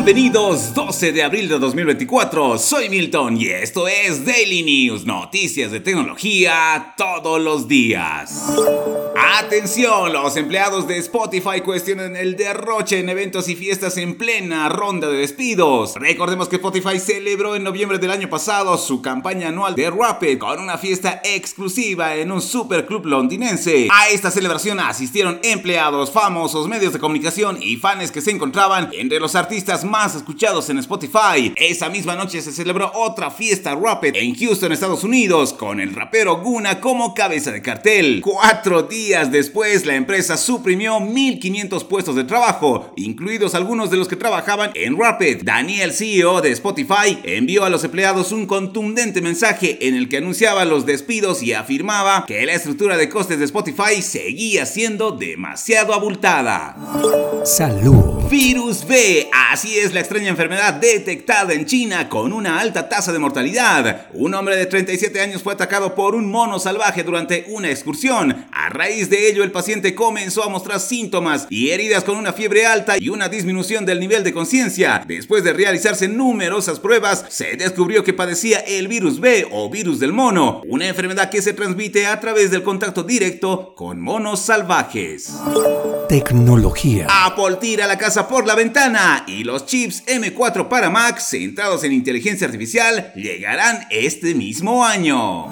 Bienvenidos, 12 de abril de 2024, soy Milton y esto es Daily News, noticias de tecnología todos los días. Atención, los empleados de Spotify cuestionan el derroche en eventos y fiestas en plena ronda de despidos. Recordemos que Spotify celebró en noviembre del año pasado su campaña anual de Wrapped con una fiesta exclusiva en un superclub londinense. A esta celebración asistieron empleados, famosos, medios de comunicación y fans que se encontraban entre los artistas más escuchados en Spotify. Esa misma noche se celebró otra fiesta Wrapped en Houston, Estados Unidos, con el rapero Gunna como cabeza de cartel. 4 días después, la empresa suprimió 1,500 puestos de trabajo, incluidos algunos de los que trabajaban en Wrapped. Daniel, CEO de Spotify, envió a los empleados un contundente mensaje en el que anunciaba los despidos y afirmaba que la estructura de costes de Spotify seguía siendo demasiado abultada. Salud. Virus B, así es la extraña enfermedad detectada en China con una alta tasa de mortalidad. Un hombre de 37 años fue atacado por un mono salvaje durante una excursión. A raíz de ello, el paciente comenzó a mostrar síntomas y heridas con una fiebre alta y una disminución del nivel de conciencia. Después de realizarse numerosas pruebas, se descubrió que padecía el virus B o virus del mono, una enfermedad que se transmite a través del contacto directo con monos salvajes. Tecnología. Apple tira la casa por la ventana y los chips M4 para Mac centrados en inteligencia artificial llegarán este mismo año.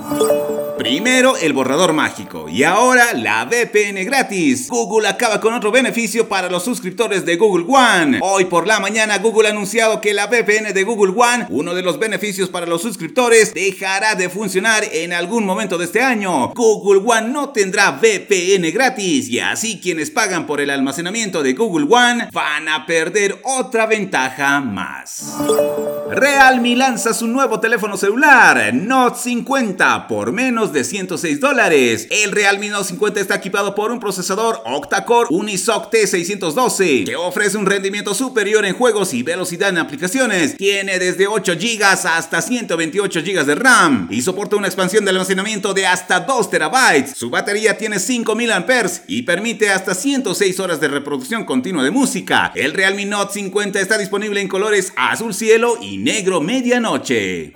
Primero el borrador mágico y ahora la VPN gratis. Google acaba con otro beneficio para los suscriptores de Google One. Hoy por la mañana Google ha anunciado que la VPN de Google One, uno de los beneficios para los suscriptores, dejará de funcionar en algún momento de este año. Google One no tendrá VPN gratis y así quienes pagan por el almacenamiento de Google One van a perder otra ventaja más. Realme lanza su nuevo teléfono celular Note 50 por menos de $106. El Realme Note 50 está equipado por un procesador octa-core Unisoc T612 que ofrece un rendimiento superior en juegos y velocidad en aplicaciones. Tiene desde 8 GB hasta 128 GB de RAM y soporta una expansión de almacenamiento de hasta 2 TB. Su batería tiene 5000 mAh y permite hasta 106 horas de reproducción continua de música. El Realme Note 50 está disponible en colores azul cielo y negro medianoche.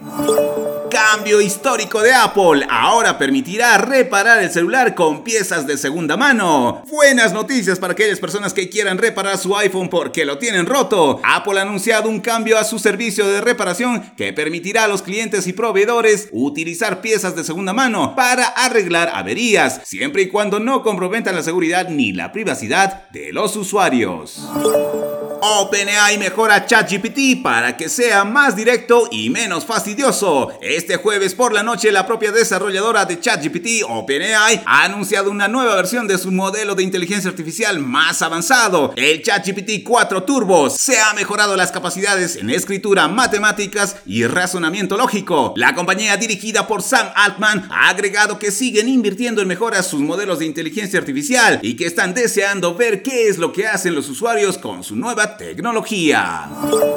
Cambio histórico de Apple, ahora permitirá reparar el celular con piezas de segunda mano. Buenas noticias para aquellas personas que quieran reparar su iPhone porque lo tienen roto. Apple ha anunciado un cambio a su servicio de reparación que permitirá a los clientes y proveedores utilizar piezas de segunda mano para arreglar averías, siempre y cuando no comprometan la seguridad ni la privacidad de los usuarios. OpenAI mejora ChatGPT para que sea más directo y menos fastidioso. Este jueves por la noche, la propia desarrolladora de ChatGPT, OpenAI, ha anunciado una nueva versión de su modelo de inteligencia artificial más avanzado, el ChatGPT 4 Turbo. Se ha mejorado las capacidades en escritura, matemáticas y razonamiento lógico. La compañía dirigida por Sam Altman ha agregado que siguen invirtiendo en mejoras sus modelos de inteligencia artificial y que están deseando ver qué es lo que hacen los usuarios con su nueva tecnología.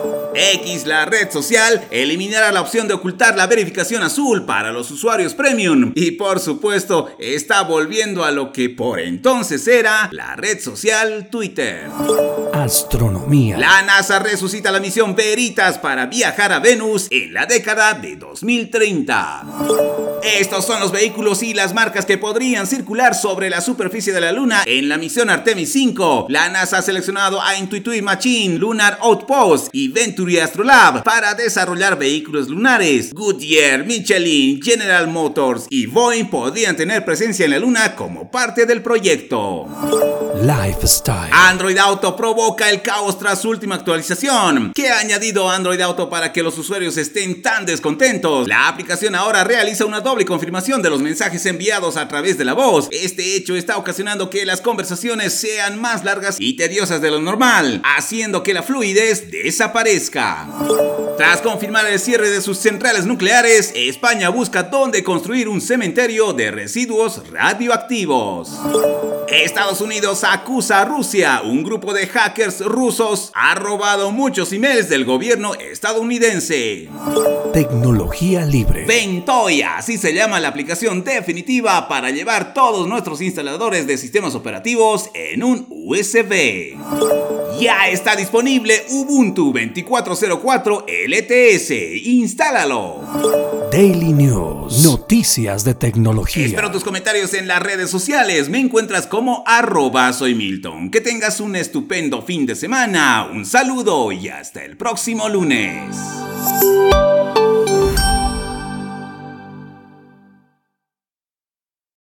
X, la red social, eliminará la opción de ocultar la verificación azul para los usuarios premium y por supuesto está volviendo a lo que por entonces era la red social Twitter. Astronomía. La NASA resucita la misión Veritas para viajar a Venus en la década de 2030. Estos son los vehículos y las marcas que podrían circular sobre la superficie de la Luna en la misión Artemis 5. La NASA ha seleccionado a Intuitive Machine, Lunar Outpost y Venturi Astrolab para desarrollar vehículos lunares. Goodyear, Michelin, General Motors y Boeing podrían tener presencia en la Luna como parte del proyecto. Lifestyle. Android Auto provoca el caos tras su última actualización. ¿Qué ha añadido Android Auto para que los usuarios estén tan descontentos? La aplicación ahora realiza una doble confirmación de los mensajes enviados a través de la voz. Este hecho está ocasionando que las conversaciones sean más largas y tediosas de lo normal, haciendo que la fluidez desaparezca. Tras confirmar el cierre de sus centrales nucleares, España busca dónde construir un cementerio de residuos radioactivos. Estados Unidos acusa a Rusia. Un grupo de hackers rusos ha robado muchos emails del gobierno estadounidense. Tecnología libre. Ventoy, así se llama la aplicación definitiva para llevar todos nuestros instaladores de sistemas operativos en un USB. Ya está disponible Ubuntu 24.04 LTS. ¡Instálalo! Daily News. Noticias de tecnología. Espero tus comentarios en las redes sociales. Me encuentras como @soymilton. Que tengas un estupendo fin de semana. Un saludo y hasta el próximo lunes.